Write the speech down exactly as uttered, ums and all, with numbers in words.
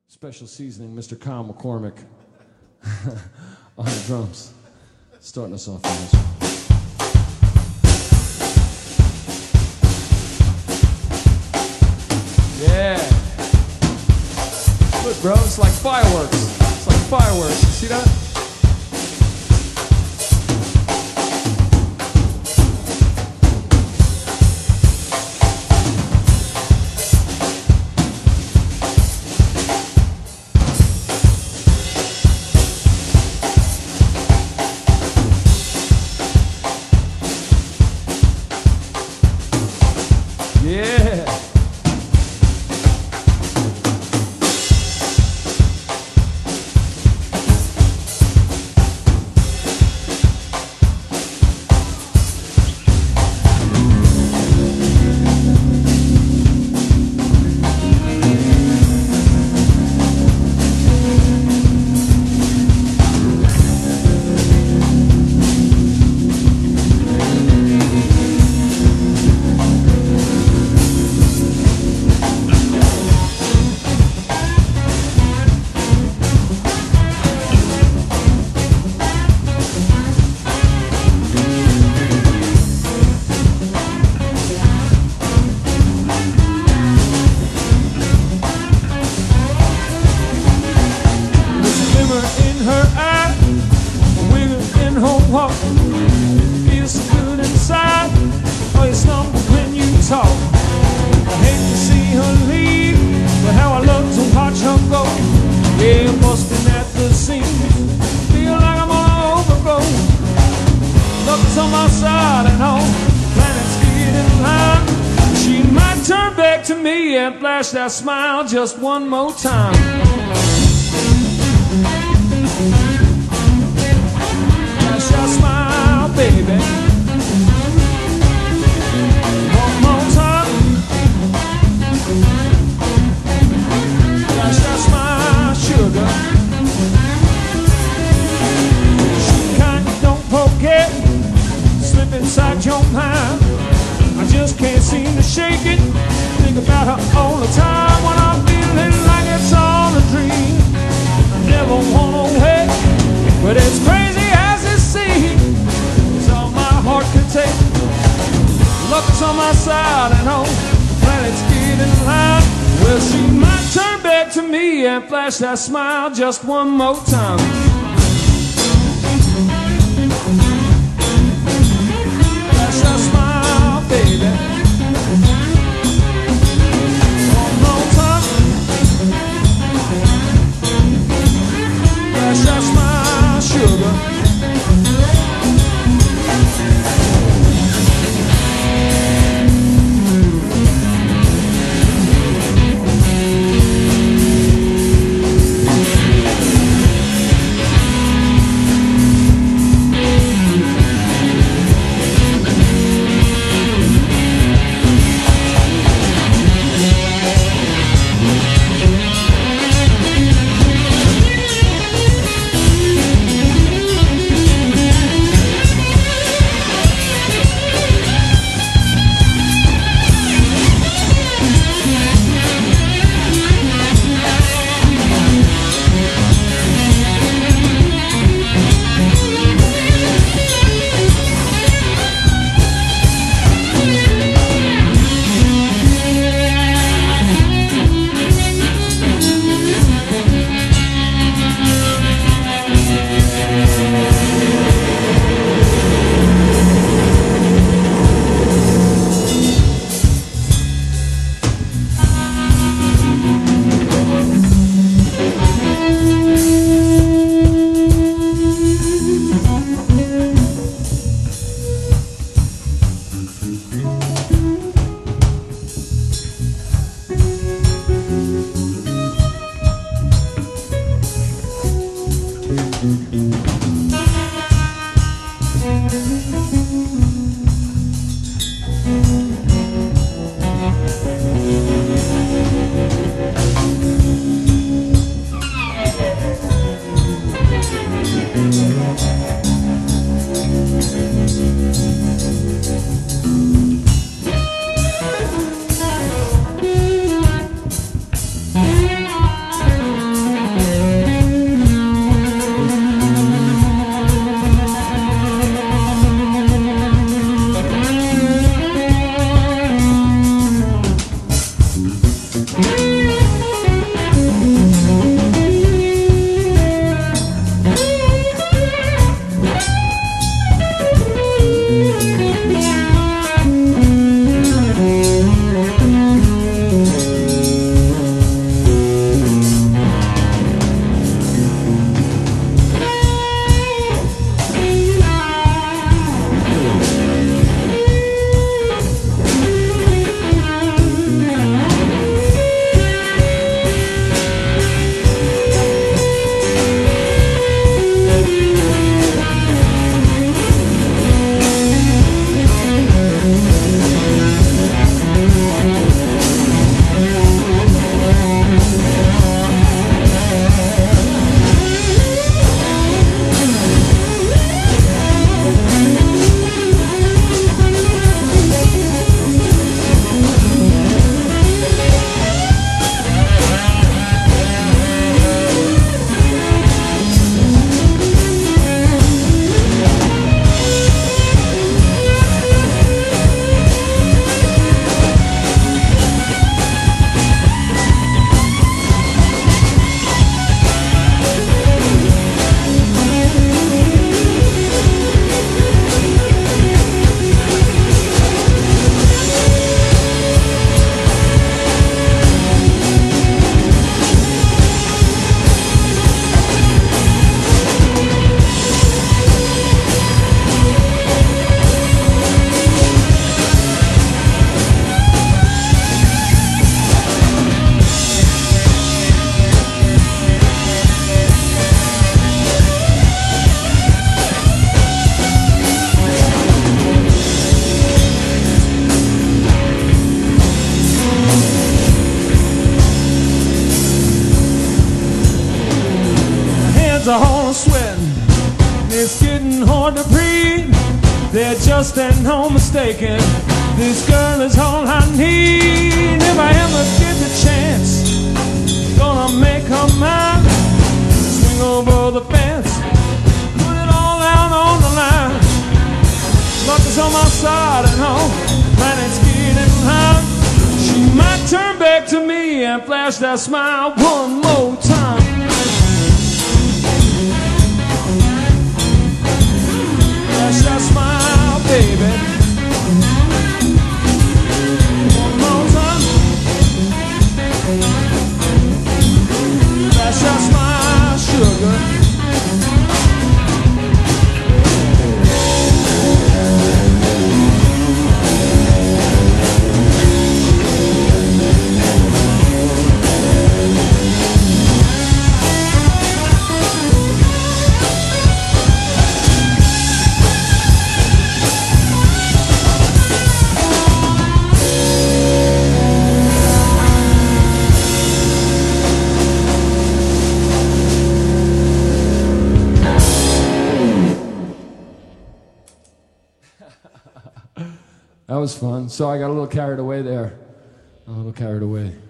Special seasoning, Mister Kyle McCormick on the drums, starting us off on this one. Yeah. Look, bro, it's like fireworks. It's like fireworks. You see that? Yeah. Feels so good inside. Oh, you stumble when you talk. I hate to see her leave, but how I love to watch her go. Yeah, busting at the seams. Feel like I'm all overgrown. Love's on my side and all planets get in line. She might turn back to me and flash that smile just one more time. Smile, baby. One more time. Flash that smile, sugar. She kind of don't forget, slip inside your mind. I just can't seem to shake it. Think about her all the time when I'm feeling like it's all a dream. I never wanna wait, but it's crazy. It's all my heart could take. Luck is on my side and all planets get in line. Well, she might turn back to me and flash that smile just one more time. Flash that smile, baby. One more time. Flash that smile, sugar. hands are all sweating. It's getting hard to breathe. There just ain't no mistaking. This girl is all I need. If I ever get the chance, gonna make her mine. Swing over the fence, put it all out on the line. Luck is on my side and all, planet's getting high. She might turn back to me and flash that smile one more time. Flash that smile, baby. One more time. Flash that smile, sugar. That was fun. So I got a little carried away there. A little carried away.